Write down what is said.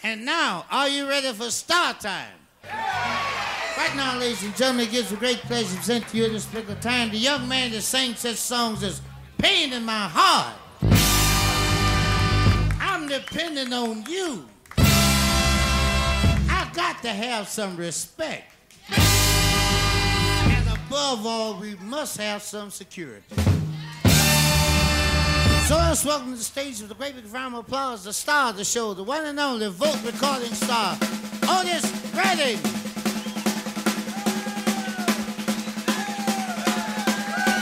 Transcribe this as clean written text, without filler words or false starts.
And now, are you ready for Star Time? Right now, ladies and gentlemen, it gives me great pleasure to present to you this particular time the young man that sings such songs as Pain in My Heart. I'm depending on you. I got to have some respect. And above all, we must have some security. So let's welcome to the stage with a great big round of applause, the star of the show, the one and only Vote recording star, Otis Redding.